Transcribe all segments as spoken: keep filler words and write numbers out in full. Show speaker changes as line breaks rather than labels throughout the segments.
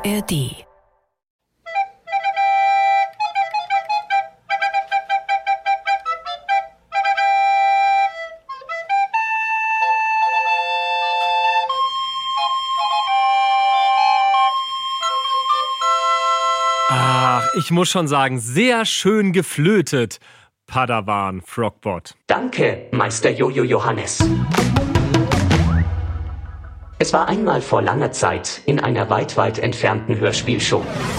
R D.
Ach, ich muss schon sagen, sehr schön geflötet, Padawan Frogbot.
Danke, Meister Jojo Johannes. Es war einmal vor langer Zeit in einer weit, weit entfernten Hörspielshow.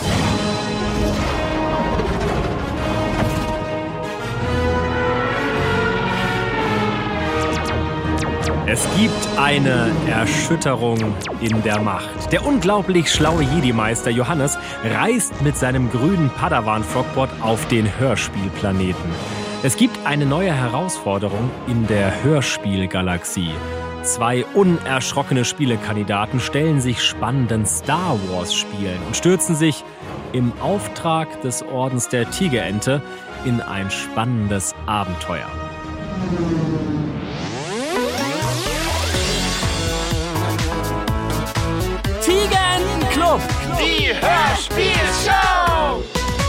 Es gibt eine Erschütterung in der Macht. Der unglaublich schlaue Jedi-Meister Johannes reist mit seinem grünen Padawan Frogbot auf den Hörspielplaneten. Es gibt eine neue Herausforderung in der Hörspielgalaxie. Zwei unerschrockene Spielekandidaten stellen sich spannenden Star Wars-Spielen und stürzen sich im Auftrag des Ordens der Tigerente in ein spannendes Abenteuer. Tigerentenclub,
die Hörspielshow!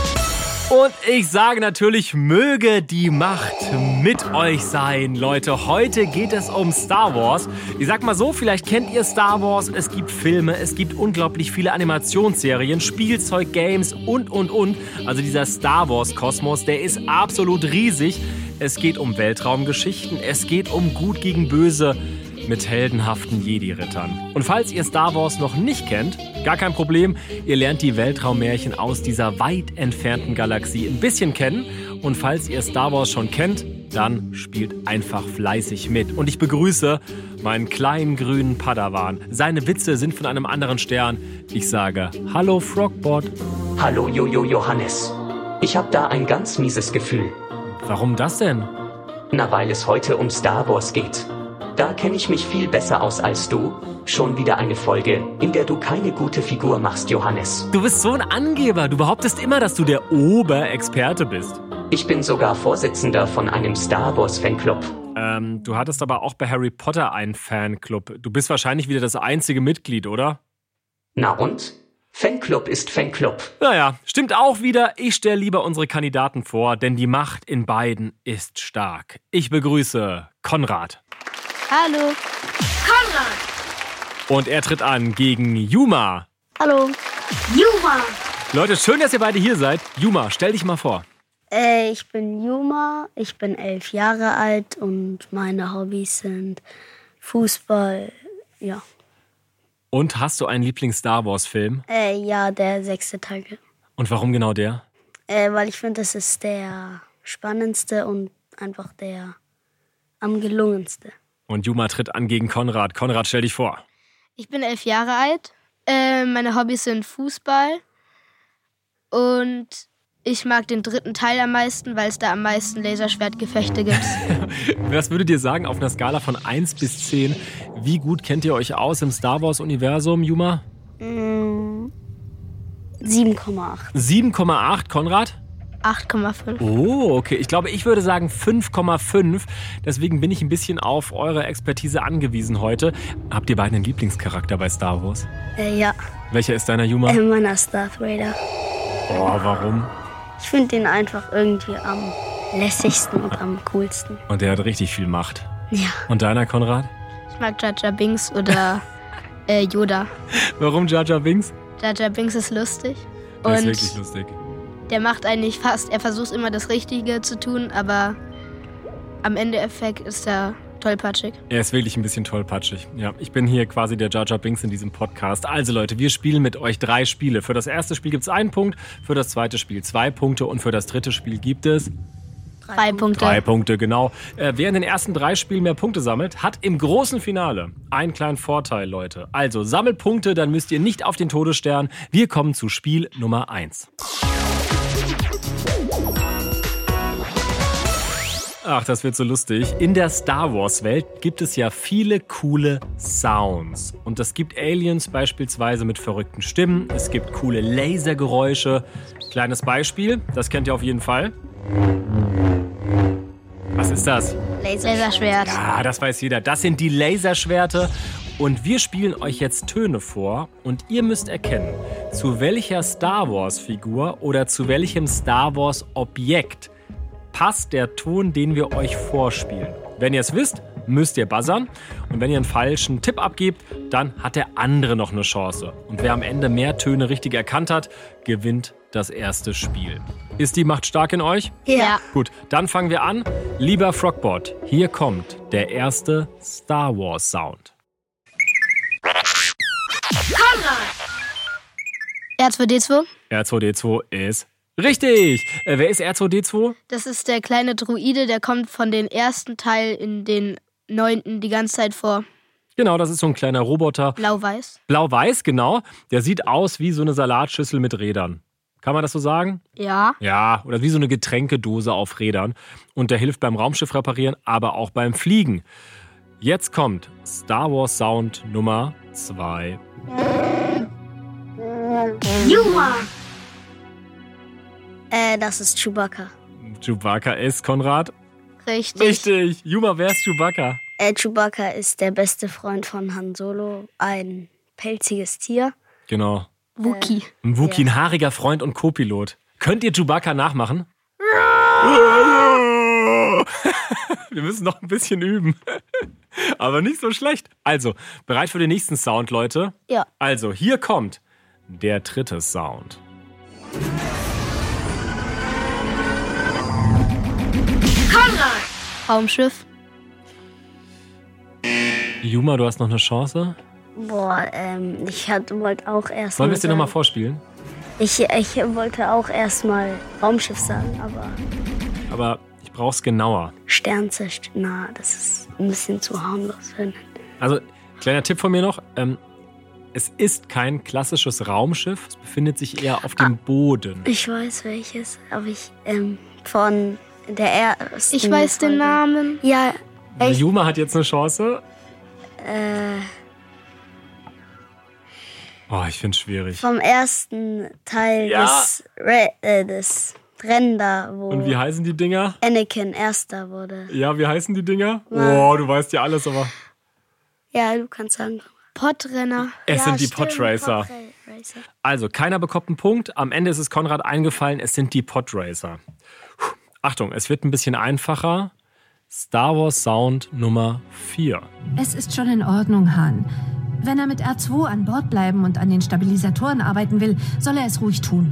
Und ich sage natürlich, möge die Macht mit euch sein, Leute. Heute geht es um Star Wars. Ich sag mal so, vielleicht kennt ihr Star Wars. Es gibt Filme, es gibt unglaublich viele Animationsserien, Spielzeug, Games und, und, und. Also dieser Star Wars-Kosmos, der ist absolut riesig. Es geht um Weltraumgeschichten, es geht um Gut gegen Böse mit heldenhaften Jedi-Rittern. Und falls ihr Star Wars noch nicht kennt, gar kein Problem, ihr lernt die Weltraummärchen aus dieser weit entfernten Galaxie ein bisschen kennen. Und falls ihr Star Wars schon kennt, dann spielt einfach fleißig mit. Und ich begrüße meinen kleinen grünen Padawan. Seine Witze sind von einem anderen Stern. Ich sage, hallo Frogbot.
Hallo Jojo Johannes. Ich hab da ein ganz mieses Gefühl.
Warum das denn?
Na, weil es heute um Star Wars geht. Da kenne ich mich viel besser aus als du. Schon wieder eine Folge, in der du keine gute Figur machst, Johannes.
Du bist so ein Angeber. Du behauptest immer, dass du der Oberexperte bist.
Ich bin sogar Vorsitzender von einem Star Wars Fanclub.
Ähm, du hattest aber auch bei Harry Potter einen Fanclub. Du bist wahrscheinlich wieder das einzige Mitglied, oder?
Na und? Fanclub ist Fanclub.
Naja, stimmt auch wieder. Ich stelle lieber unsere Kandidaten vor, denn die Macht in beiden ist stark. Ich begrüße Konrad.
Hallo.
Konrad.
Und er tritt an gegen Yuma.
Hallo.
Yuma.
Leute, schön, dass ihr beide hier seid. Yuma, stell dich mal vor.
Äh, ich bin Yuma, ich bin elf Jahre alt und meine Hobbys sind Fußball, ja.
Und hast du einen Lieblings-Star Wars-Film?
Äh, ja, der sechste Teil.
Und warum genau der?
Äh, weil ich finde, das ist der spannendste und einfach der am gelungenste.
Und Yuma tritt an gegen Konrad. Konrad, stell dich vor.
Ich bin elf Jahre alt. Äh, meine Hobbys sind Fußball. Und ich mag den dritten Teil am meisten, weil es da am meisten Laserschwertgefechte gibt.
Was würdet ihr sagen auf einer Skala von eins bis zehn? Wie gut kennt ihr euch aus im Star Wars-Universum, Yuma?
Mm, sieben Komma acht.
sieben Komma acht, Konrad?
acht Komma fünf.
Oh, okay. Ich glaube, ich würde sagen fünf Komma fünf. Deswegen bin ich ein bisschen auf eure Expertise angewiesen heute. Habt ihr beiden einen Lieblingscharakter bei Star Wars?
Äh, ja.
Welcher ist deiner, Yuma?
Äh, meiner ist Darth Vader.
Oh, warum?
Ich finde den einfach irgendwie am lässigsten und am coolsten.
Und der hat richtig viel Macht.
Ja.
Und deiner, Konrad?
Ich mag Jar Jar Binks oder äh, Yoda.
Warum Jar Jar Binks?
Jar Jar Binks ist lustig.
Der ist
Und
wirklich lustig.
der macht eigentlich fast, er versucht immer das Richtige zu tun, aber am Endeffekt ist er tollpatschig.
Er ist wirklich ein bisschen tollpatschig. Ja, ich bin hier quasi der Jar Jar Binks in diesem Podcast. Also Leute, wir spielen mit euch drei Spiele. Für das erste Spiel gibt es einen Punkt, für das zweite Spiel zwei Punkte und für das dritte Spiel gibt es
Drei Punkte.
drei Punkte, genau. Äh, wer in den ersten drei Spielen mehr Punkte sammelt, hat im großen Finale einen kleinen Vorteil, Leute. Also sammelt Punkte, dann müsst ihr nicht auf den Todesstern. Wir kommen zu Spiel Nummer eins. Ach, das wird so lustig. In der Star Wars-Welt gibt es ja viele coole Sounds. Und es gibt Aliens beispielsweise mit verrückten Stimmen. Es gibt coole Lasergeräusche. Kleines Beispiel, das kennt ihr auf jeden Fall. Was ist das?
Laserschwert.
Ja, das weiß jeder. Das sind die Laserschwerte. Und wir spielen euch jetzt Töne vor und ihr müsst erkennen, zu welcher Star Wars-Figur oder zu welchem Star Wars-Objekt passt der Ton, den wir euch vorspielen. Wenn ihr es wisst, müsst ihr buzzern. Und wenn ihr einen falschen Tipp abgebt, dann hat der andere noch eine Chance. Und wer am Ende mehr Töne richtig erkannt hat, gewinnt das erste Spiel. Ist die Macht stark in euch?
Ja.
Gut, dann fangen wir an. Lieber Frogbot, hier kommt der erste Star Wars Sound.
Konrad.
R zwei D zwei.
R zwei D zwei ist richtig. Äh, wer ist R zwei D zwei?
Das ist der kleine Druide, der kommt von den ersten Teil in den neunten die ganze Zeit vor.
Genau, das ist so ein kleiner Roboter.
Blau-Weiß.
Blau-weiß, genau. Der sieht aus wie so eine Salatschüssel mit Rädern. Kann man das so sagen?
Ja.
Ja, oder wie so eine Getränkedose auf Rädern. Und der hilft beim Raumschiff reparieren, aber auch beim Fliegen. Jetzt kommt Star Wars Sound Nummer zwei.
Yuma.
Äh, das ist Chewbacca.
Chewbacca ist Konrad.
Richtig.
Richtig. Juma, wer ist Chewbacca?
Äh, Chewbacca ist der beste Freund von Han Solo, ein pelziges Tier.
Genau.
Wookie.
Ein Wookie, ein haariger Freund und Co-Pilot. Könnt ihr Chewbacca nachmachen? Wir müssen noch ein bisschen üben. Aber nicht so schlecht. Also, bereit für den nächsten Sound, Leute?
Ja.
Also, hier kommt der dritte Sound.
Konrad.
Raumschiff.
Juma, du hast noch eine Chance.
Boah, ähm, ich wollte auch erst
Sollen
mal
wir es dir nochmal
sagen-
vorspielen?
Ich, ich wollte auch erstmal Raumschiff sagen, aber
Aber ich brauch's genauer.
Sternzest, na, das ist ein bisschen zu harmlos.
Also, kleiner Tipp von mir noch. Ähm, es ist kein klassisches Raumschiff. Es befindet sich eher auf dem Boden.
Ich weiß welches, aber ich, ähm, von der ersten
Ich weiß den
Folge.
Namen.
Ja, echt?
Juma hat jetzt eine Chance.
Äh,
Oh, ich find's schwierig.
vom ersten Teil
Ja.
des, Re äh, des Rennen da, wo
Und wie heißen die Dinger?
Anakin Erster wurde.
Ja, wie heißen die Dinger?
Nein.
Oh, du weißt ja alles, aber...
Ja, du kannst sagen.
Podrenner.
Es
ja,
sind die
stimmt,
Podracer.
Podracer.
Also, keiner bekommt einen Punkt. Am Ende ist es Konrad eingefallen, es sind die Podracer. Puh. Achtung, es wird ein bisschen einfacher. Star Wars Sound Nummer vier.
Es ist schon in Ordnung, Han. Wenn er mit R zwei an Bord bleiben und an den Stabilisatoren arbeiten will, soll er es ruhig tun.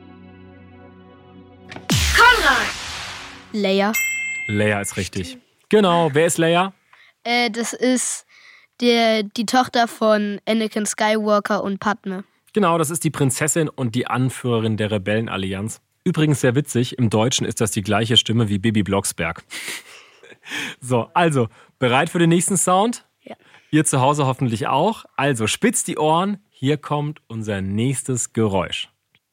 Konrad.
Leia.
Leia ist richtig. Genau, wer ist Leia?
Äh, das ist der, die Tochter von Anakin Skywalker und Padme.
Genau, das ist die Prinzessin und die Anführerin der Rebellenallianz. Übrigens sehr witzig, im Deutschen ist das die gleiche Stimme wie Bibi Blocksberg. So, also, bereit für den nächsten Sound?
Ja.
Ihr zu Hause hoffentlich auch. Also, spitzt die Ohren, hier kommt unser nächstes Geräusch.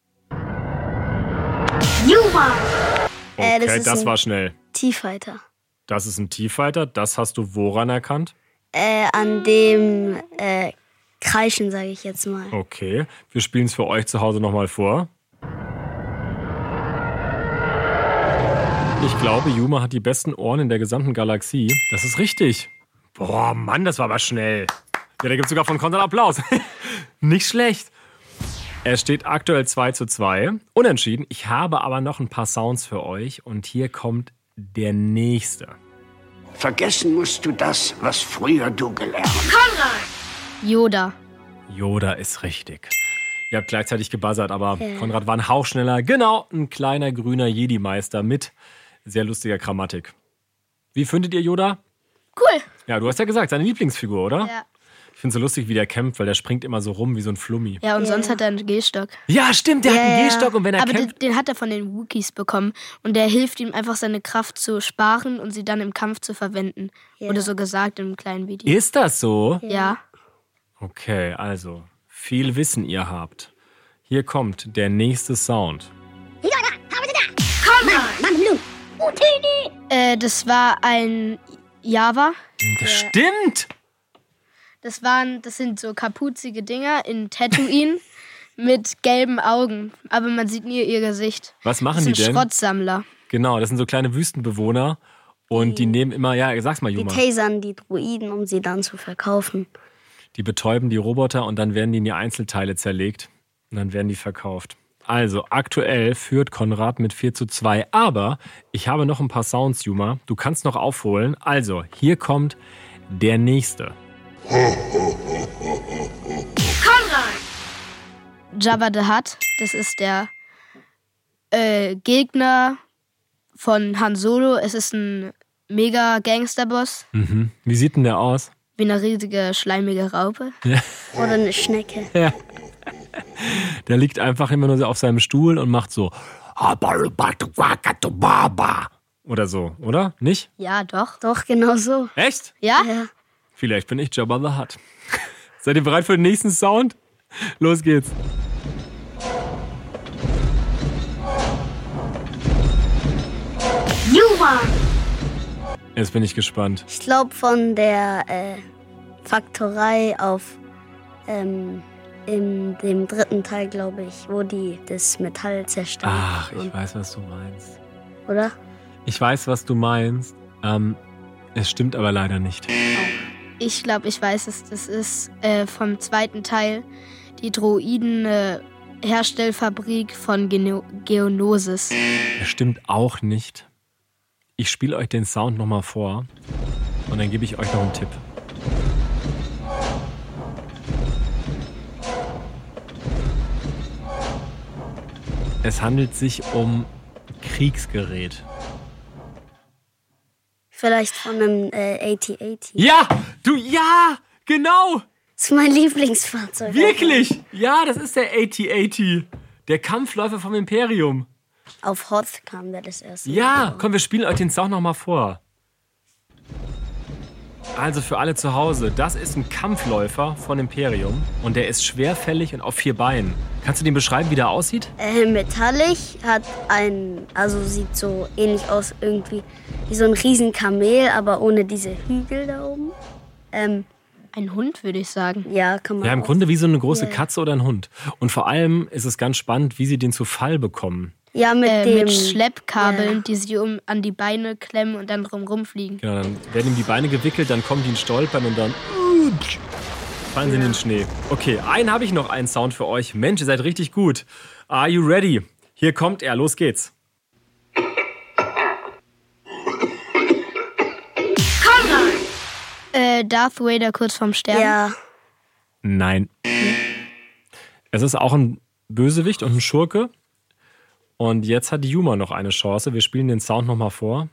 Yuma.
Äh, das
Okay,
ist
das
ein-
war schnell.
T-Fighter.
Das ist ein T-Fighter, das hast du woran erkannt?
Äh, an dem äh, Kreischen, sage ich jetzt mal.
Okay, wir spielen es für euch zu Hause nochmal vor. Ich glaube, Juma hat die besten Ohren in der gesamten Galaxie. Das ist richtig. Boah, Mann, das war aber schnell. Ja, da gibt es sogar von Konrad Applaus. Nicht schlecht. Es steht aktuell zwei zu zwei. Unentschieden. Ich habe aber noch ein paar Sounds für euch. Und hier kommt der nächste.
Vergessen musst du das, was früher du gelernt hast.
Konrad.
Yoda.
Yoda ist richtig. Ihr habt gleichzeitig gebuzzert, aber Konrad war ein Hauch schneller. Genau, ein kleiner grüner Jedi-Meister mit sehr lustiger Grammatik. Wie findet ihr Yoda?
Cool.
Ja, du hast ja gesagt, seine Lieblingsfigur, oder?
Ja.
Ich finde es so lustig, wie der kämpft, weil der springt immer so rum wie so ein Flummi.
Ja, und
Ja.
sonst hat er einen Gehstock.
Ja, stimmt, der hat
Ja,
einen
ja.
Gehstock und wenn er
Aber den,
kämpft...
den hat er von den Wookiees bekommen. Und der hilft ihm einfach, seine Kraft zu sparen und sie dann im Kampf zu verwenden.
Ja.
Wurde so gesagt im kleinen Video.
Ist das so?
Ja.
Okay, also, viel Wissen ihr habt. Hier kommt der nächste Sound.
Äh, das war ein Java.
Das stimmt!
Das waren, das sind so kapuzige Dinger in Tatooine mit gelben Augen. Aber man sieht nie ihr Gesicht.
Was machen
Das
die
sind
denn?
Schrottsammler.
Genau, das sind so kleine Wüstenbewohner und die nehmen immer, ja, sag's mal,
Die
Juma.
tasern die Druiden, um sie dann zu verkaufen.
Die betäuben die Roboter und dann werden die in die Einzelteile zerlegt. Und dann werden die verkauft. Also aktuell führt Konrad mit vier zu zwei. Aber ich habe noch ein paar Sounds, Juma. Du kannst noch aufholen. Also, hier kommt der nächste.
Konrad.
Jabba the Hutt, das ist der äh, Gegner von Han Solo. Es ist ein mega Gangsterboss.
Mhm. Wie sieht denn der aus?
Wie eine riesige, schleimige Raupe.
Ja.
Oder eine Schnecke.
Ja. Der liegt einfach immer nur so auf seinem Stuhl und macht so oder so, oder? Nicht?
Ja, doch.
Doch, genau so.
Echt?
Ja?
Ja.
Vielleicht bin ich Jabba the Hutt. Seid ihr bereit für den nächsten Sound? Los geht's.
Juma.
Jetzt bin ich gespannt.
Ich glaube von der äh, Faktorei auf ähm, in dem dritten Teil, glaube ich, wo die das Metall zerstören.
Ach, ich weiß, was du meinst.
Oder?
Ich weiß, was du meinst. Ähm, es stimmt aber leider nicht.
Ich glaube, ich weiß es. Das ist äh, vom zweiten Teil die Droiden-Herstellfabrik von Geno- Geonosis.
Es stimmt auch nicht. Ich spiele euch den Sound nochmal vor und dann gebe ich euch noch einen Tipp. Es handelt sich um Kriegsgerät.
Vielleicht von einem äh, A T A T.
Ja, du, ja, genau,
Das ist mein Lieblingsfahrzeug.
wirklich. Ja, das ist der A T A T, der Kampfläufer vom Imperium.
Auf Hoth kam der das erste Mal
Ja,
vor.
komm, wir spielen euch den Sound nochmal vor. Also für alle zu Hause, das ist ein Kampfläufer von Imperium und der ist schwerfällig und auf vier Beinen. Kannst du den beschreiben, wie der aussieht?
Äh, metallig, hat ein, also sieht so ähnlich aus irgendwie wie so ein riesen Kamel, aber ohne diese Hügel da oben. Ähm,
Ein Hund, würde ich sagen.
ja, kann man
Ja, im
auch.
Grunde wie so eine große
Ja.
Katze oder ein Hund. Und vor allem ist es ganz spannend, wie sie den zu Fall bekommen.
Ja, mit
Äh,
dem
mit Schleppkabeln,
ja.
die sie um an die Beine klemmen und dann drumrum fliegen.
Genau, dann werden ihm die Beine gewickelt, dann kommen die in Stolpern und dann uh, fallen sie in den Schnee. Okay, einen habe ich noch, einen Sound für euch. Mensch, ihr seid richtig gut. Are you ready? Hier kommt er, los geht's.
Konrad.
Äh, Darth Vader kurz vorm Sterben.
Ja,
Nein. Es ist auch ein Bösewicht und ein Schurke. Und jetzt hat die Juma noch eine Chance. Wir spielen den Sound nochmal vor.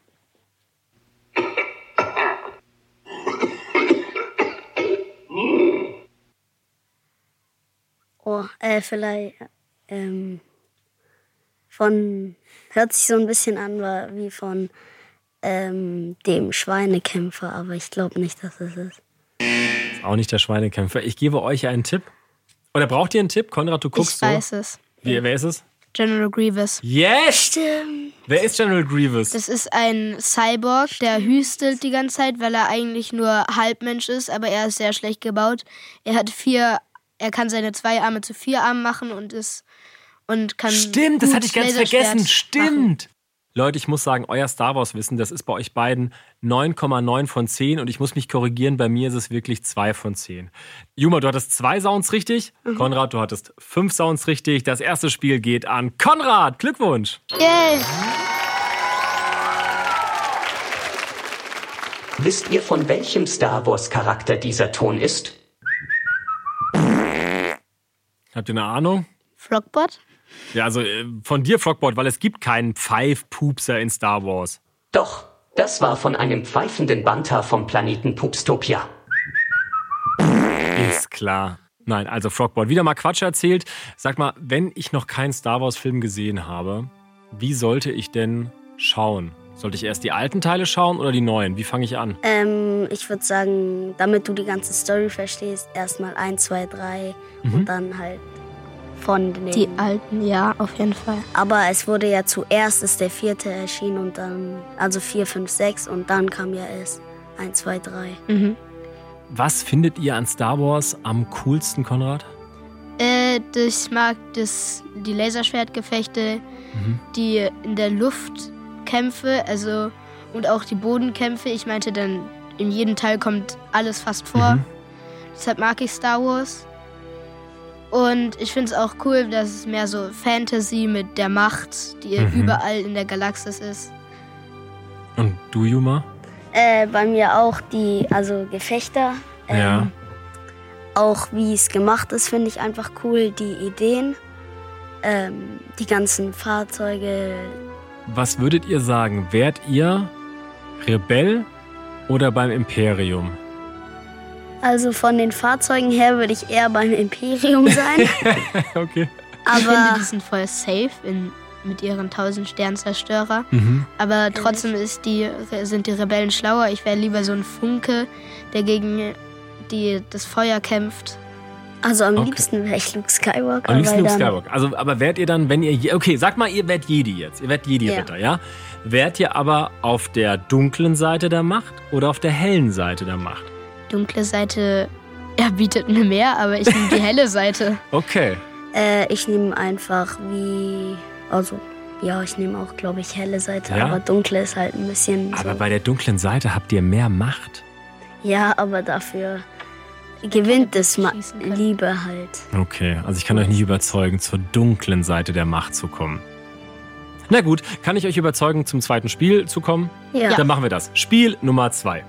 oh, äh, vielleicht ähm, von, hört sich so ein bisschen an war wie von ähm, dem Schweinekämpfer, aber ich glaube nicht, dass es ist.
Ist auch nicht der Schweinekämpfer. Ich gebe euch einen Tipp. Oder braucht ihr einen Tipp? Konrad, du guckst
Ich
so.
weiß es.
Wie, wer ist es?
General Grievous.
Yes!
Stimmt.
Wer ist General Grievous?
Das ist ein Cyborg, der hüstelt die ganze Zeit, weil er eigentlich nur Halbmensch ist, aber er ist sehr schlecht gebaut. Er hat vier, er kann seine zwei Arme zu vier Armen machen und ist und kann
Stimmt, das
gut
hatte ich ganz
Laserschwert
vergessen.
machen.
Stimmt. Leute, ich muss sagen, euer Star Wars Wissen, das ist bei euch beiden neun Komma neun von zehn und ich muss mich korrigieren, bei mir ist es wirklich zwei von zehn. Juma, du hattest zwei Sounds richtig.
Mhm.
Konrad, du hattest fünf Sounds richtig. Das erste Spiel geht an Konrad. Glückwunsch.
Yay!
Wisst ihr, von welchem Star Wars Charakter dieser Ton ist?
Habt ihr eine Ahnung?
Frogbot?
Ja, also äh, von dir, Frogbot, weil es gibt keinen Pfeifpupser in Star Wars.
Doch, das war von einem pfeifenden Banta vom Planeten Pupstopia.
Ist klar. Nein, also Frogbot, wieder mal Quatsch erzählt. Sag mal, wenn ich noch keinen Star Wars Film gesehen habe, wie sollte ich denn schauen? Sollte ich erst die alten Teile schauen oder die neuen? Wie fange ich an?
Ähm, ich würde sagen, damit du die ganze Story verstehst, erstmal eins, zwei, drei und dann halt von den...
Die alten, ja, auf jeden Fall.
Aber es wurde ja zuerst ist der vierte erschienen und dann, also vier, fünf, sechs und dann kam ja erst eins, zwei, drei.
Mhm.
Was findet ihr an Star Wars am coolsten, Konrad?
Äh, ich mag das, die Laserschwertgefechte, die in der Luft Kämpfe, also und auch die Bodenkämpfe. Ich meinte dann, in jedem Teil kommt alles fast vor. Deshalb mag ich Star Wars. Und ich finde es auch cool, dass es mehr so Fantasy mit der Macht, die
Mhm.
überall in der Galaxis ist.
Und du, Yuma?
Äh, bei mir auch die, also Gefechter. Ähm,
Ja.
Auch wie es gemacht ist, finde ich einfach cool. Die Ideen, ähm, die ganzen Fahrzeuge.
Was würdet ihr sagen? Wärt ihr Rebell oder beim Imperium?
Also von den Fahrzeugen her würde ich eher beim Imperium sein.
Okay.
Ich finde,
Aber
die sind voll safe in, mit ihren tausend Sternzerstörer.
Mhm.
Aber trotzdem ist die, sind die Rebellen schlauer. Ich wäre lieber so ein Funke, der gegen die, das Feuer kämpft.
also am
Okay.
liebsten wäre ich Luke Skywalker.
Am liebsten
weil
Luke
dann-
Skywalker. Also, aber wärt ihr dann, wenn ihr... Je- Okay, sag mal, ihr wärt Jedi jetzt. Ihr wärt Jedi-Ritter, ja. ja? Wärt ihr aber auf der dunklen Seite der Macht oder auf der hellen Seite der Macht?
Dunkle Seite ja, bietet mir mehr, aber ich nehme die helle Seite.
Okay.
Äh, ich nehme einfach wie, also ja, ich nehme auch, glaube ich, helle Seite,
Ja?
aber dunkle ist halt ein bisschen
Aber
so.
bei der dunklen Seite habt ihr mehr Macht.
Ja, aber dafür gewinnt es Ma
schießen können.
Liebe halt.
Okay, also ich kann euch nicht überzeugen, zur dunklen Seite der Macht zu kommen. Na gut, kann ich euch überzeugen, zum zweiten Spiel zu kommen?
Ja.
Dann machen wir das. Spiel Nummer zwei.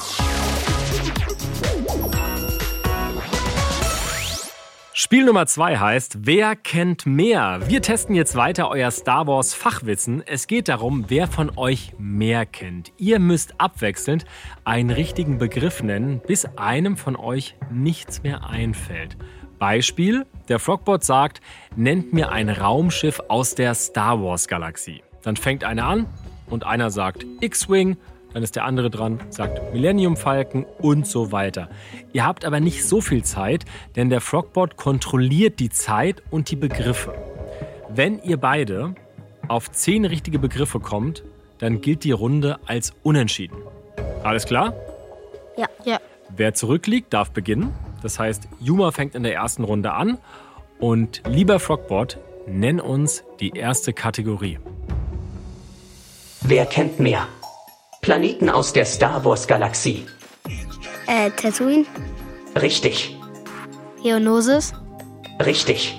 Spiel Nummer zwei heißt, wer kennt mehr? Wir testen jetzt weiter euer Star Wars Fachwissen. Es geht darum, wer von euch mehr kennt. Ihr müsst abwechselnd einen richtigen Begriff nennen, bis einem von euch nichts mehr einfällt. Beispiel, der Frogbot sagt, nennt mir ein Raumschiff aus der Star Wars Galaxie. Dann fängt einer an und einer sagt X-Wing, dann ist der andere dran, sagt Millennium Falcon und so weiter. Ihr habt aber nicht so viel Zeit, denn der Frogbot kontrolliert die Zeit und die Begriffe. Wenn ihr beide auf zehn richtige Begriffe kommt, dann gilt die Runde als unentschieden. Alles klar?
Ja.
Ja.
Wer zurückliegt, darf beginnen. Das heißt, Yuma fängt in der ersten Runde an. Und lieber Frogbot, nenn uns die erste Kategorie.
Wer kennt mehr? Planeten aus der Star Wars Galaxie.
Äh, Tatooine?
Richtig,
Geonosis,
richtig,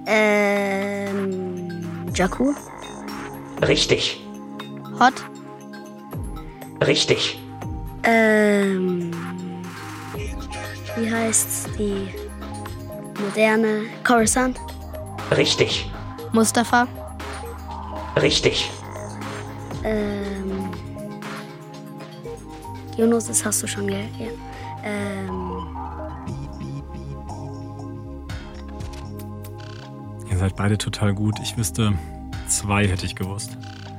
Ähm, Jakku?
richtig,
Hot,
richtig,
Ähm, wie heißt die moderne Coruscant?
richtig,
Mustafa,
richtig,
Ähm, Geonosis hast du schon, gell? Ja. Ähm,
Ihr seid beide total gut. Ich wüsste, zwei hätte ich gewusst.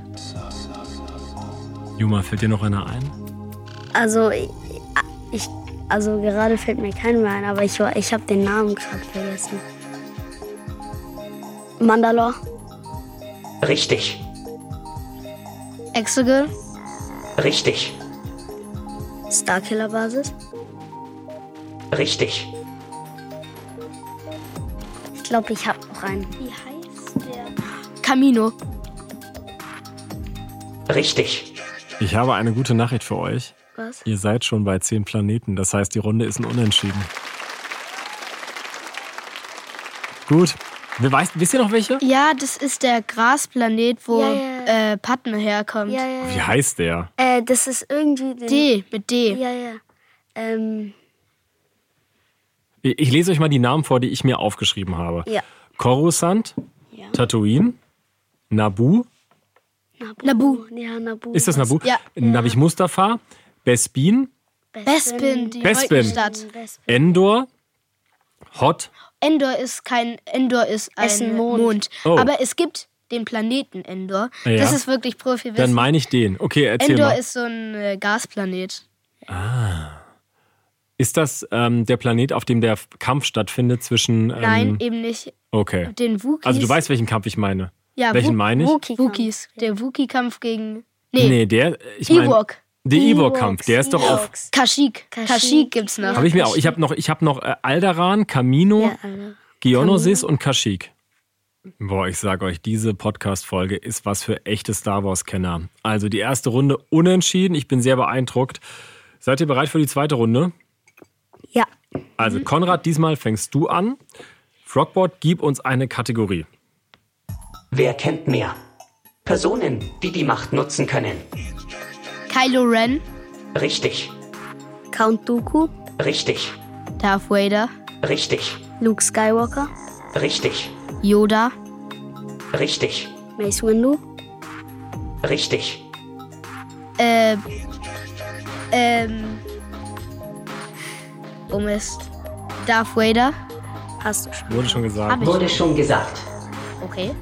Yuma, fällt dir noch einer ein?
also, ich, ich, also gerade fällt mir keiner mehr ein, aber ich, war- ich habe den Namen gerade vergessen. Mandalore?
richtig,
Exegol,
richtig,
Starkiller Basis?
richtig,
Ich glaube, ich habe noch einen.
wie heißt der? Camino,
richtig.
Ich habe eine gute Nachricht für euch.
Was?
Ihr seid schon bei zehn Planeten. Das heißt, die Runde ist ein Unentschieden. Gut. Wir weiß, wisst ihr noch welche?
Ja, das ist der Grasplanet, wo
Ja, ja.
Äh, Padme herkommt.
Ja, ja,
Wie
ja.
heißt der?
Äh, das ist irgendwie... Den,
D, mit D.
Ja, ja. Ähm,
Ich ich lese euch mal die Namen vor, die ich mir aufgeschrieben habe.
ja.
Coruscant,
Ja.
Tatooine, Naboo.
Nabu.
Nabu.
Ja, Nabu.
Ist das Naboo?
Ja.
Nabich Mustafa, Bespin,
Bespin, die
Bespin.
Wolkenstadt.
Bespin.
Endor, Hot.
Endor ist kein, Endor ist ein
Es ist ein
Mond.
Mond.
Oh.
Aber es gibt den Planeten Endor.
Ja.
Das ist wirklich Profi-Wissen.
Dann meine ich den. Okay, erzähl
Endor
mal.
ist so ein äh, Gasplanet.
Ist das ähm, der Planet, auf dem der Kampf stattfindet zwischen... Ähm,
Nein, eben nicht.
Okay.
Den Wookies.
Also du weißt, welchen Kampf ich meine.
ja,
welchen
Wo-
meine ich?
Wookie.
Wookies. Der Wookie-Kampf gegen. Nee,
Nee, der... Ich meine,
Ewok.
der Ewok-Kampf, der ist doch auf...
Ewoks.
Kashyyyk.
Kashyyyk.
Kashyyyk gibt's noch.
Habe ich mir auch. Ich habe noch, ich hab noch äh, Alderaan, Kamino,
Ja, Alter.
Geonosis und Kashyyyk. Boah, ich sag euch, diese Podcast-Folge ist was für echte Star Wars-Kenner. Also die erste Runde unentschieden. Ich bin sehr beeindruckt. Seid ihr bereit für die zweite Runde?
Ja.
Also Konrad, diesmal fängst du an. Frogbot, gib uns eine Kategorie.
Wer kennt mehr? Personen, die die Macht nutzen können.
Kylo Ren,
Richtig,
Count Dooku,
richtig,
Darth Vader,
richtig,
Luke Skywalker,
richtig,
Yoda,
richtig,
Mace Windu,
richtig,
äh, ähm, oh Mist, Darth Vader,
hast du schon.
Wurde schon gesagt.
Hab ich.
wurde schon gesagt.
Okay.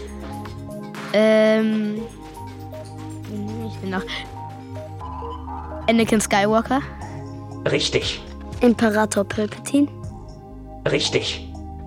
Ähm, ich bin noch Anakin Skywalker,
Richtig,
Imperator Palpatine,
richtig,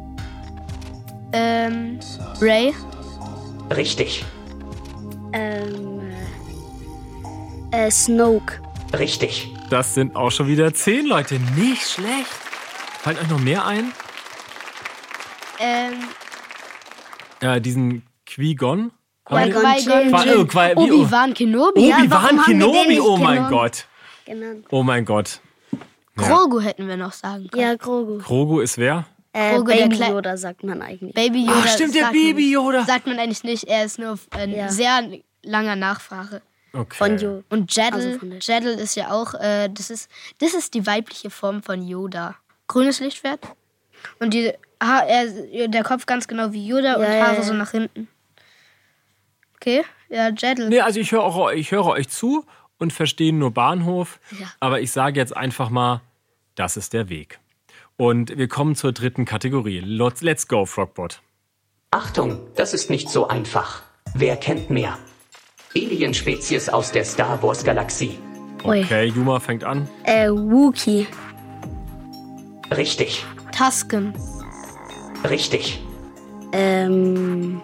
ähm, Rey,
richtig,
ähm, äh, äh, Snoke,
richtig.
Das sind auch schon wieder zehn Leute. Nicht schlecht. Fällt euch noch mehr ein?
ähm,
Äh, diesen Qui-Gon? Haben wir-
Qui-Gon
Qua-
Jinn.
oh, Qua- wie-
Obi-Wan Kenobi,
Ja,
Obi-Wan
warum haben wir den
Kenobi,
nicht
oh mein
genommen?
Gott.
genannt.
Oh mein Gott.
Grogu hätten wir noch sagen können.
Ja, Grogu.
Grogu ist wer?
Äh,
Grogu, der
Baby
Klei-
Yoda sagt man eigentlich.
Baby Yoda.
Ach, stimmt, der
sagt
Baby
man-
Yoda.
Sagt man eigentlich nicht, er ist nur ein
Ja.
sehr langer Nachfahre.
Okay.
Von Jo.
Und Jeddel,
Also von der-
Jeddel ist ja auch, äh, das ist, das ist die weibliche Form von Yoda. Grünes Lichtschwert. Und die, ha er, der Kopf ganz genau wie Yoda und
Ja, ja,
Haare
ja.
so nach hinten. Okay, ja, Jeddel.
Nee, also ich höre, auch, ich höre euch zu und verstehe nur Bahnhof.
Ja.
Aber ich sage jetzt einfach mal, das ist der Weg. Und wir kommen zur dritten Kategorie. Let's, let's go, Frogbot.
Achtung, das ist nicht so einfach. Wer kennt mehr? Alienspezies aus der Star Wars Galaxie.
Ui.
Okay, Juma fängt an.
Äh, Wookie.
Richtig,
Tusken.
richtig,
Ähm.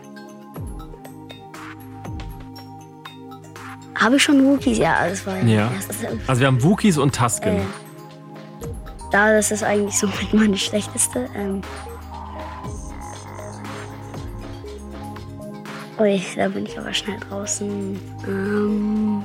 Habe ich schon Wookies? Ja, das war
Ja.
erstes.
Also wir haben Wookiees und Tusken.
Äh. Da, das ist eigentlich so mit meine schlechteste. Ähm. Ui, da bin ich aber schnell draußen. Ähm.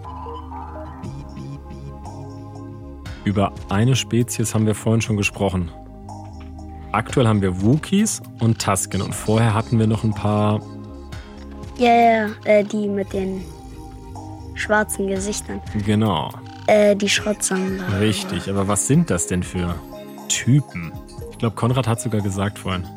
Über eine Spezies haben wir vorhin schon gesprochen. Aktuell haben wir Wookiees und Tusken. Und vorher hatten wir noch ein paar...
Ja, ja, äh, die mit den schwarzen Gesichtern.
Genau,
Äh, die Schrottsammler.
richtig. Aber was sind das denn für Typen? Ich glaube, Konrad hat sogar gesagt vorhin.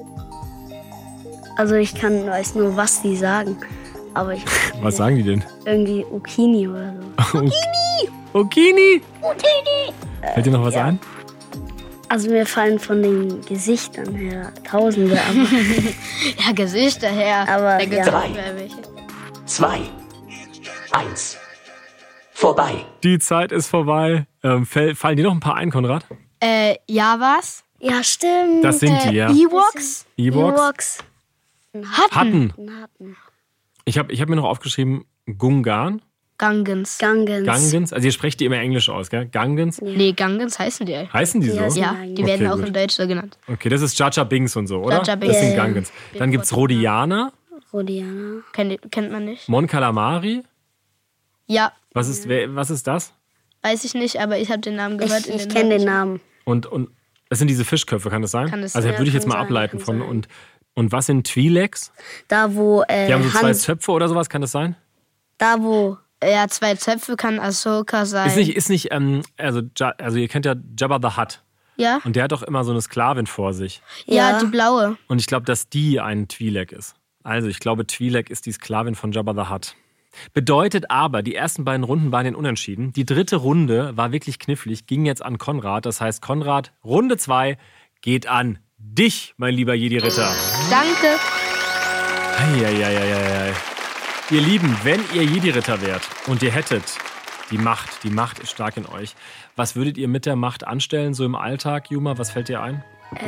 Also ich kann, weiß nur, was die sagen. Aber ich.
Was sagen die denn?
Irgendwie Ukini oder so.
Okini! Okini! Fällt dir noch was ein?
Also mir fallen von den Gesichtern her Tausende, aber
Ja, Gesichter her.
Aber,
da gibt's
ja.
nicht mehr welche.
zwei, eins. Vorbei.
Die Zeit ist vorbei. Ähm, fall- fallen dir noch ein paar ein, Konrad?
Äh, Javas.
ja, stimmt.
Das sind die, ja.
Ewoks.
Ewoks.
Ewoks.
Hatten.
Hatten.
Ich habe ich hab mir noch aufgeschrieben, Gungan.
Gungans.
Gangens.
Gungans. Also ihr sprecht die immer Englisch aus, gell? Gungans.
Nee, Gungans heißen die.
Heißen die so?
Ja,
Ja,
eigentlich.
die werden
Okay,
auch
gut.
in Deutsch so genannt.
Okay, das ist Jar Jar Binks und so, oder?
Jar Jar Binks.
Das sind
Ja, ja.
Gungans. Dann gibt's Rodianer,
Rodiana.
Kennt, kennt man nicht?
Mon Calamari.
Ja,
Was ist, wer, was ist das?
weiß ich nicht, aber ich habe den Namen gehört.
Ich,
in
ich
den
kenne den
Hörbüchern.
Namen.
Und, und das sind diese Fischköpfe, kann das sein?
Kann das
also
sein,
würde ich
ja,
jetzt mal
kann sein,
ableiten
kann
von.
sein.
Und, und was sind Twi'leks?
Da wo äh,
Die haben so zwei
Hand,
Zöpfe oder sowas, kann das sein?
da wo
Ja, zwei Zöpfe kann Ahsoka sein.
Ist nicht, ist nicht ähm, also, Ja- also ihr kennt ja Jabba the Hutt.
ja?
Und der hat doch immer so eine Sklavin vor sich.
ja,
Ja.
die blaue.
Und ich glaube, dass die ein Twi'lek ist. Also ich glaube, Twi'lek ist die Sklavin von Jabba the Hutt. Bedeutet aber, die ersten beiden Runden waren in Unentschieden. Die dritte Runde war wirklich knifflig, ging jetzt an Konrad. Das heißt, Konrad, Runde zwei geht an dich, mein lieber Jedi-Ritter.
Danke.
Eieieiei. Ihr Lieben, wenn ihr Jedi-Ritter wärt und ihr hättet die Macht, die Macht ist stark in euch, was würdet ihr mit der Macht anstellen, so im Alltag, Juma? Was fällt dir ein?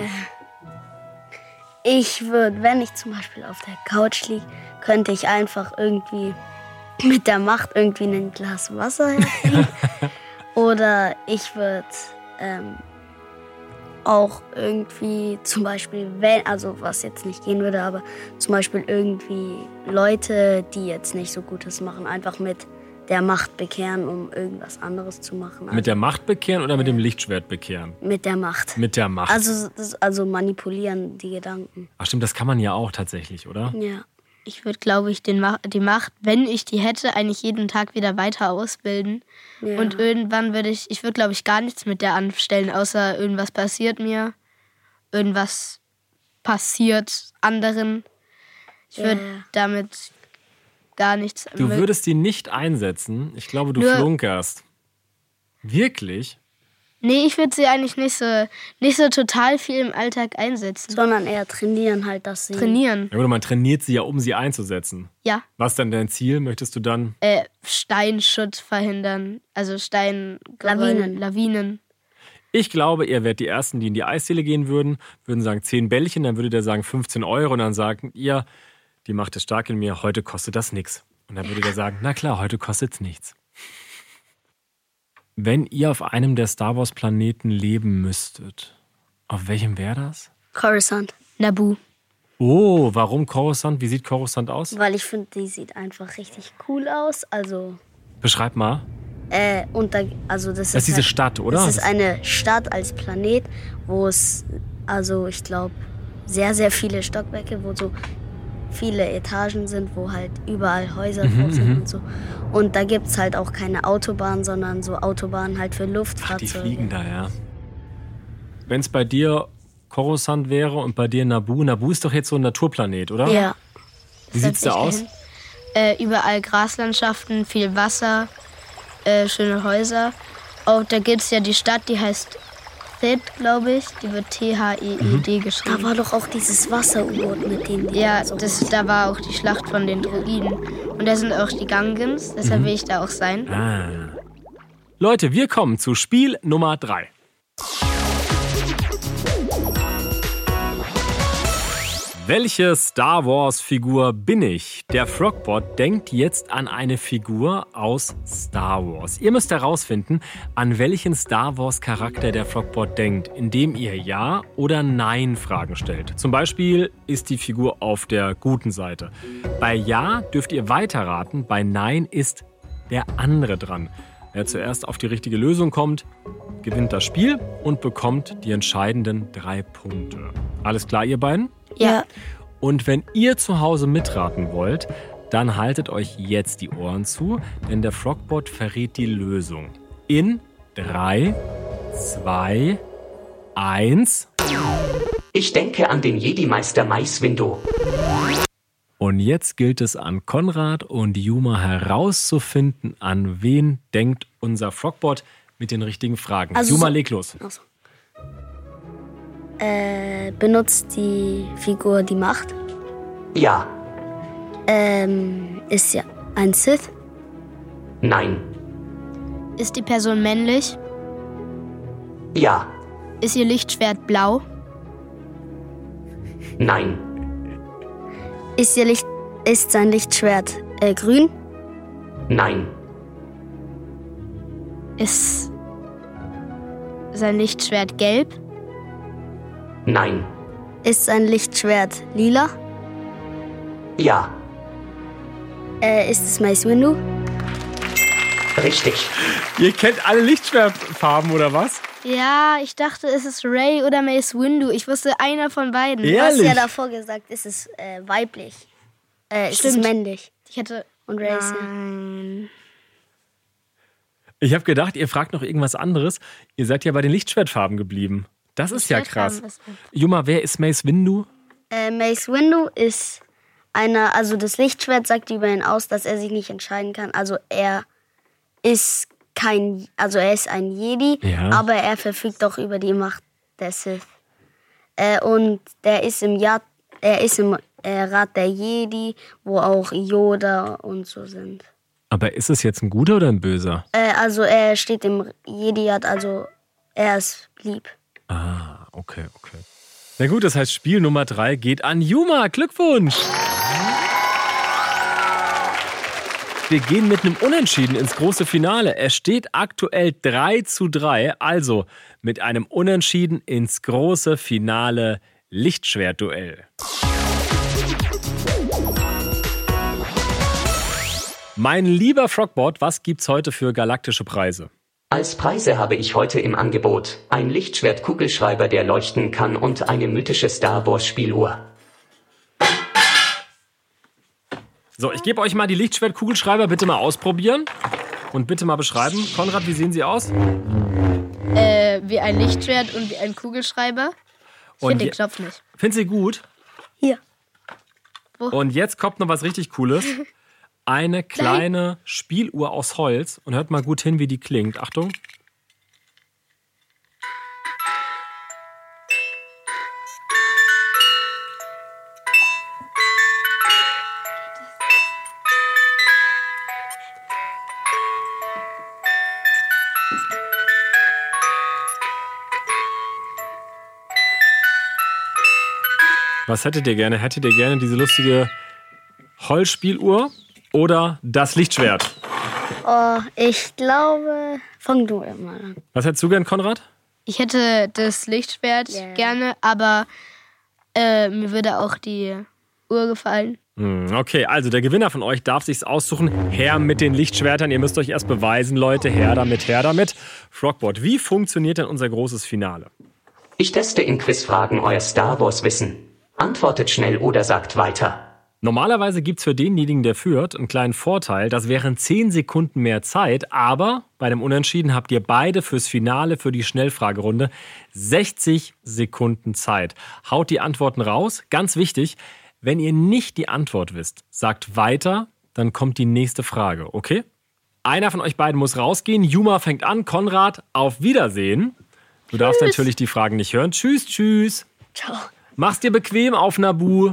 ich würde, wenn ich zum Beispiel auf der Couch liege, könnte ich einfach irgendwie mit der Macht irgendwie ein Glas Wasser herkriegen. Oder ich würde ähm, auch irgendwie zum Beispiel, wenn, also was jetzt nicht gehen würde, aber zum Beispiel irgendwie Leute, die jetzt nicht so Gutes machen, einfach mit der Macht bekehren, um irgendwas anderes zu machen. Also
Mit der Macht bekehren oder mit dem Lichtschwert bekehren?
mit der Macht.
Mit der Macht.
Also, das, also manipulieren die Gedanken.
Ach stimmt, das kann man ja auch tatsächlich, oder?
Ja.
Ich würde, glaube ich, den Ma- die Macht, wenn ich die hätte, eigentlich jeden Tag wieder weiter ausbilden.
Ja.
Und irgendwann würde ich, ich würde, glaube ich, gar nichts mit der anstellen, außer irgendwas passiert mir, irgendwas passiert anderen. Ich würde
Ja.
damit gar nichts...
Du würdest die nicht einsetzen. Ich glaube, du
Nur-
flunkerst. Wirklich?
Nee, ich würde sie eigentlich nicht so, nicht so total viel im Alltag einsetzen.
Sondern eher trainieren halt, dass sie...
Trainieren,
Ja, oder man trainiert sie ja, um sie einzusetzen.
ja.
Was dann dein Ziel? Möchtest du dann...
Äh, Steinschutt verhindern, also Stein...
Lawinen.
Lawinen.
Ich glaube, ihr wärt die Ersten, die in die Eisdiele gehen würden, würden sagen zehn Bällchen, dann würde der sagen fünfzehn Euro und dann sagen ihr, die Macht ist stark in mir, heute kostet das nichts. Und dann würde der sagen, na klar, heute kostet es nichts. Wenn ihr auf einem der Star Wars Planeten leben müsstet, auf welchem wäre das?
Coruscant.
Naboo.
Oh, warum Coruscant? Wie sieht Coruscant aus?
Weil ich finde, die sieht einfach richtig cool aus. Also,
Beschreib mal.
äh, und da, also das,
Das ist diese
halt,
Stadt, oder?
Das ist eine Stadt als Planet, wo es, also ich glaube, sehr, sehr viele Stockwerke, wo so viele Etagen sind, wo halt überall Häuser
Mhm,
drauf sind und so. Und da gibt es halt auch keine Autobahn, sondern so Autobahnen halt für
Ach, die
Luftfahrzeuge.
fliegen da, ja. Wenn es bei dir Coruscant wäre und bei dir Naboo, Naboo ist doch jetzt so ein Naturplanet, oder?
Ja.
Wie sieht's da
Setz dich
aus?
dahin. Äh, überall Graslandschaften, viel Wasser, äh, schöne Häuser. Auch da gibt es ja die Stadt, die heißt Theed, glaube ich. Die wird T H E E D
Da
geschrieben.
war doch auch dieses Wasser-U-Boot, mit dem die
Ja,
so
das, da war auch die Schlacht von den Droiden. Und da sind auch die Gungans, deshalb will ich da auch sein.
Ah. Leute, wir kommen zu Spiel Nummer drei. Welche Star Wars-Figur bin ich? Der Frogbot denkt jetzt an eine Figur aus Star Wars. Ihr müsst herausfinden, an welchen Star Wars-Charakter der Frogbot denkt, indem ihr Ja- oder Nein-Fragen stellt. Zum Beispiel, ist die Figur auf der guten Seite? Bei Ja dürft ihr weiterraten, bei Nein ist der andere dran. Wer zuerst auf die richtige Lösung kommt, gewinnt das Spiel und bekommt die entscheidenden drei Punkte. Alles klar, ihr beiden?
Ja.
Und wenn ihr zu Hause mitraten wollt, dann haltet euch jetzt die Ohren zu, denn der Frogbot verrät die Lösung. In drei, zwei, eins.
Ich denke an den Jedi-Meister Mace Windu.
Und jetzt gilt es an Konrad und Juma herauszufinden, an wen denkt unser Frogbot mit den richtigen Fragen.
Also
Juma,
so-
leg los.
Achso. Äh, benutzt die Figur die Macht?
Ja,
Ähm, ist ja ein Sith?
nein,
Ist die Person männlich?
ja,
Ist ihr Lichtschwert blau?
nein,
Ist ihr Licht, ist sein Lichtschwert äh, grün?
nein,
Ist sein Lichtschwert gelb?
nein,
Ist sein Lichtschwert lila?
ja,
Äh, ist es Mace Windu?
richtig.
Ihr kennt alle Lichtschwertfarben, oder was?
Ja, ich dachte, es ist Rey oder Mace Windu. Ich wusste einer von beiden.
Du hast ja
Ehrlich?
davor gesagt, ist es äh, weiblich. Äh, ist es
Stimmt.
männlich?
Ich hätte...
Und Rey ist ja.
Nein.
Ich habe gedacht, ihr fragt noch irgendwas anderes. Ihr seid ja bei den Lichtschwertfarben geblieben. Das ist ja krass.
Lichtschwertfarben ist-
Juma, wer ist Mace Windu?
Äh, Mace Windu ist einer, also das Lichtschwert sagt über ihn aus, dass er sich nicht entscheiden kann. Also er ist kein, also er ist ein Jedi,
Ja.
aber er verfügt auch über die Macht der Sith. Äh, und der ist im Jahr, er ist im äh, Rat der Jedi, wo auch Yoda und so sind.
Aber ist es jetzt ein guter oder ein böser?
Äh, also er steht im Jedi-Rat, also er ist lieb.
Ah, okay, okay. Na gut, das heißt, Spiel Nummer drei geht an Juma. Glückwunsch! Wir gehen mit einem Unentschieden ins große Finale. Es steht aktuell drei zu drei, also mit einem Unentschieden ins große Finale Lichtschwertduell. Mein lieber Frogbot, was gibt's heute für galaktische Preise?
Als Preise habe ich heute im Angebot ein Lichtschwert-Kugelschreiber, der leuchten kann und eine mythische Star Wars Spieluhr.
So, ich gebe euch mal die Lichtschwert-Kugelschreiber, bitte mal ausprobieren und bitte mal beschreiben. Konrad, wie sehen sie aus?
Äh, wie ein Lichtschwert und wie ein Kugelschreiber. Ich finde den Knopf nicht.
Findest du gut?
Hier.
Wo?
Und jetzt kommt noch was richtig Cooles. Eine kleine Spieluhr aus Holz. Und hört mal gut hin, wie die klingt. Achtung. Was hättet ihr gerne? Hättet ihr gerne diese lustige Holzspieluhr oder das Lichtschwert?
Oh, ich glaube, fang du mal an.
Was hättest du gern, Konrad?
Ich hätte das Lichtschwert
Yeah.
gerne, aber äh, mir würde auch die Uhr gefallen.
Hm, okay, also der Gewinner von euch darf sich's aussuchen. Her mit den Lichtschwertern. Ihr müsst euch erst beweisen, Leute. Her damit, her damit. Frogbot, wie funktioniert denn unser großes Finale?
Ich teste in Quizfragen euer Star Wars Wissen. Antwortet schnell oder sagt weiter.
Normalerweise gibt's für denjenigen, der führt, einen kleinen Vorteil. Das wären zehn Sekunden mehr Zeit. Aber bei dem Unentschieden habt ihr beide fürs Finale, für die Schnellfragerunde, sechzig Sekunden Zeit. Haut die Antworten raus. Ganz wichtig, wenn ihr nicht die Antwort wisst, sagt weiter, dann kommt die nächste Frage, okay? Einer von euch beiden muss rausgehen. Juma fängt an. Konrad, auf Wiedersehen. Du darfst natürlich die Fragen nicht hören. Tschüss, tschüss.
Ciao.
Mach's dir bequem auf Naboo.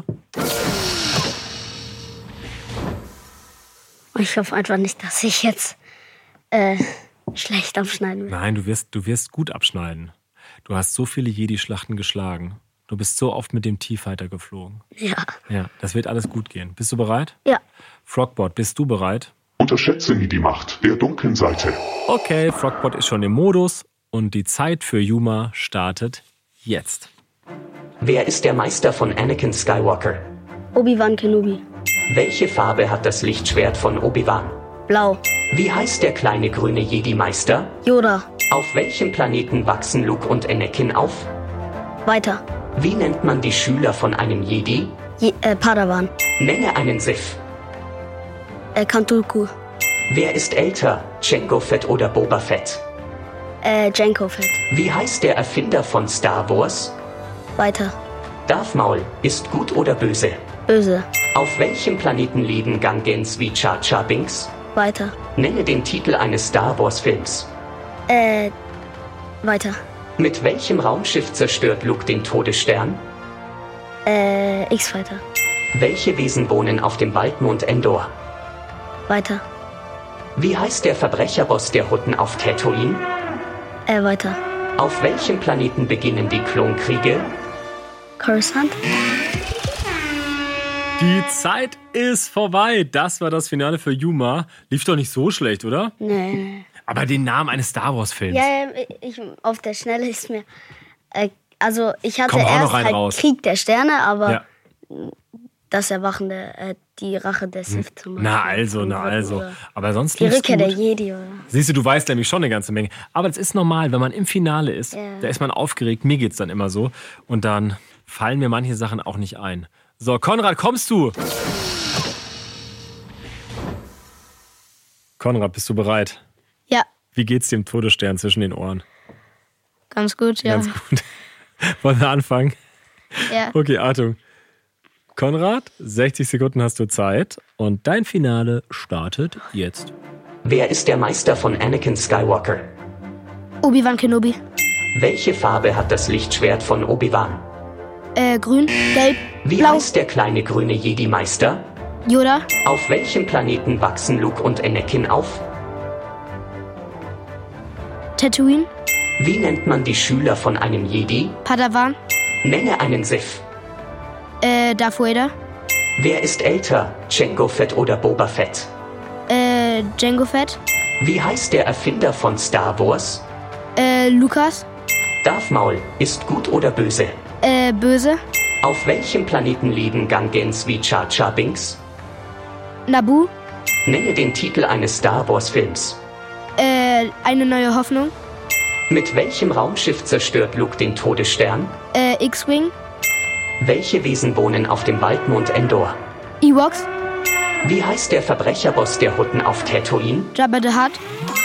Ich hoffe einfach nicht, dass ich jetzt äh, schlecht abschneiden will.
Nein, du wirst, du wirst gut abschneiden. Du hast so viele Jedi-Schlachten geschlagen. Du bist so oft mit dem T-Fighter geflogen.
Ja.
Ja, das wird alles gut gehen. Bist du bereit?
Ja.
Frogbot, bist du bereit?
Unterschätze nie die Macht der dunklen Seite.
Okay, Frogbot ist schon im Modus und die Zeit für Juma startet jetzt.
Wer ist der Meister von Anakin Skywalker?
Obi-Wan Kenobi.
Welche Farbe hat das Lichtschwert von Obi-Wan?
Blau.
Wie heißt der kleine grüne Jedi-Meister?
Yoda.
Auf welchem Planeten wachsen Luke und Anakin auf?
Weiter.
Wie nennt man die Schüler von einem Jedi?
Je, äh, Padawan.
Nenne einen Sith.
Äh, Kantuku.
Wer ist älter, Jango Fett oder Boba Fett?
Äh, Jango Fett.
Wie heißt der Erfinder von Star Wars?
Weiter.
Darth Maul ist gut oder böse?
Böse.
Auf welchem Planeten leben Gungans wie Jar Jar Binks?
Weiter.
Nenne den Titel eines Star Wars Films.
Äh, weiter.
Mit welchem Raumschiff zerstört Luke den Todesstern?
Äh, X-Fighter.
Welche Wesen wohnen auf dem Waldmond Endor?
Weiter.
Wie heißt der Verbrecherboss der Hutten auf Tatooine?
Äh, weiter.
Auf welchem Planeten beginnen die Klonkriege?
Coruscant.
Die Zeit ist vorbei. Das war das Finale für Juma. Lief doch nicht so schlecht, oder?
Nee.
Aber den Namen eines Star Wars Films.
Ja, ja, ich, auf der Schnelle ist mir... Äh, also, ich hatte
Komm, hau noch
erst
einen
halt
raus.
Krieg der Sterne, aber
Ja.
das Erwachen der... Äh, die Rache der Sith zum Beispiel.
Na also, na also.
Oder
Aber sonst
Die
lief's
Rückkehr
gut.
der Jedi, oder?
Siehst du, du weißt nämlich schon eine ganze Menge. Aber das ist normal, wenn man im Finale ist,
Ja.
da ist man aufgeregt. Mir geht's dann immer so. Und dann fallen mir manche Sachen auch nicht ein. So, Konrad, kommst du? Konrad, bist du bereit?
Ja,
Wie geht's dem Todesstern zwischen den Ohren?
ganz gut, ja.
Ganz gut. Wollen wir anfangen?
ja.
Okay, Achtung. Konrad, sechzig Sekunden hast du Zeit und dein Finale startet jetzt.
Wer ist der Meister von Anakin Skywalker?
Obi-Wan Kenobi.
Welche Farbe hat das Lichtschwert von Obi-Wan?
Äh, grün, gelb,
Wie
blau,
heißt der kleine grüne Jedi-Meister?
Yoda,
Auf welchem Planeten wachsen Luke und Anakin auf?
Tatooine,
Wie nennt man die Schüler von einem Jedi?
Padawan,
Nenne einen Sith.
äh, Darth Vader,
Wer ist älter, Jango Fett oder Boba Fett?
äh, Jango Fett,
Wie heißt der Erfinder von Star Wars?
äh, Lukas,
Darth Maul ist gut oder böse?
äh, böse,
Auf welchem Planeten leben Gungans wie Jar Jar Binks?
Naboo,
Nenne den Titel eines Star Wars Films.
Äh, eine neue Hoffnung.
Mit welchem Raumschiff zerstört Luke den Todesstern?
Äh, X-Wing.
Welche Wesen wohnen auf dem Waldmond Endor?
Ewoks.
Wie heißt der Verbrecherboss der Hutten auf Tatooine?
Jabba the Hutt.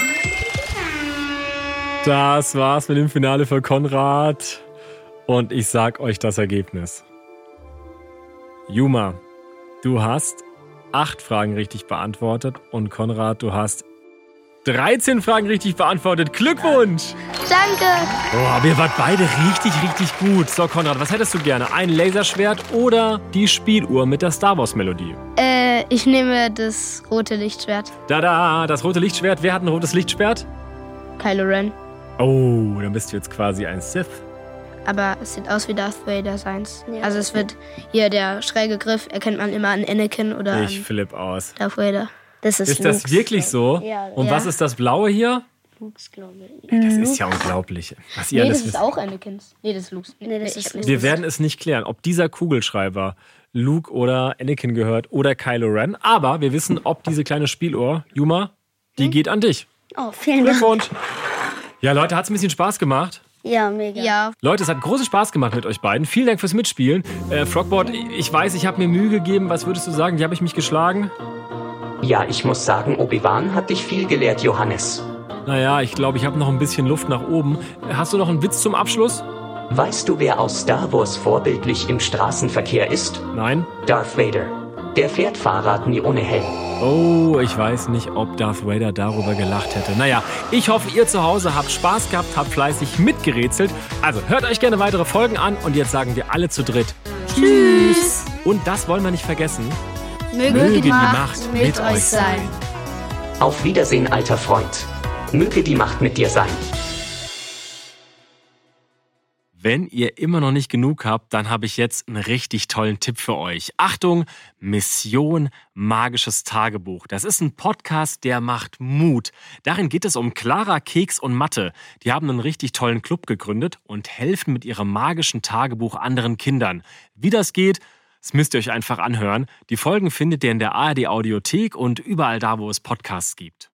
Das war's mit dem Finale für Konrad. Und ich sag euch das Ergebnis. Yuma, du hast acht Fragen richtig beantwortet und Konrad, du hast dreizehn Fragen richtig beantwortet. Glückwunsch!
Danke.
Oh, wir waren beide richtig, richtig gut. So, Konrad, was hättest du gerne? Ein Laserschwert oder die Spieluhr mit der Star Wars Melodie?
Äh, ich nehme das rote Lichtschwert.
Da, da, das rote Lichtschwert. Wer hat ein rotes Lichtschwert?
Kylo Ren.
Oh, dann bist du jetzt quasi ein Sith.
Aber es sieht aus wie Darth Vader seins.
Ja.
Also es wird hier der schräge Griff, erkennt man immer an Anakin oder
Ich
an
flipp aus.
Darth Vader.
Das ist
Ist das
Lukes,
wirklich so?
Ja,
Und
ja.
was ist das Blaue hier?
Lukes, glaube ich.
Das ist ja unglaublich, was ihr
Nee,
alles
das ist
wisst.
auch Anakins. Nee, das ist Luke's.
Nee, das
ich
ist
hab
Luke's.
Wir werden es nicht klären, ob dieser Kugelschreiber Luke oder Anakin gehört oder Kylo Ren. Aber wir wissen, ob diese kleine Spieluhr, Yuma, die geht an dich.
Oh, vielen Dank.
Glückwunsch. Ja, Leute, hat es ein bisschen Spaß gemacht?
Ja, mega.
Ja,
Leute, es hat großen Spaß gemacht mit euch beiden. Vielen Dank fürs Mitspielen. Äh, Frogboard, ich weiß, ich habe mir Mühe gegeben. Was würdest du sagen? Wie habe ich mich geschlagen?
Ja, ich muss sagen, Obi-Wan hat dich viel gelehrt, Johannes.
Naja, ich glaube, ich habe noch ein bisschen Luft nach oben. Hast du noch einen Witz zum Abschluss?
Weißt du, wer aus Star Wars vorbildlich im Straßenverkehr ist?
Nein?
Darth Vader. Der fährt Fahrrad nie ohne Helm.
Oh, ich weiß nicht, ob Darth Vader darüber gelacht hätte. Naja, ich hoffe, ihr zu Hause habt Spaß gehabt, habt fleißig mitgerätselt. Also hört euch gerne weitere Folgen an und jetzt sagen wir alle zu dritt Tschüss. Und das wollen wir nicht vergessen.
möge,
Möge
die Macht mit euch sein.
Auf Wiedersehen, alter Freund. Möge die Macht mit dir sein.
Wenn ihr immer noch nicht genug habt, dann habe ich jetzt einen richtig tollen Tipp für euch. Achtung, Mission Magisches Tagebuch. Das ist ein Podcast, der macht Mut. Darin geht es um Clara, Keks und Mathe. Die haben einen richtig tollen Club gegründet und helfen mit ihrem magischen Tagebuch anderen Kindern. Wie das geht, das müsst ihr euch einfach anhören. Die Folgen findet ihr in der A R D Audiothek und überall da, wo es Podcasts gibt.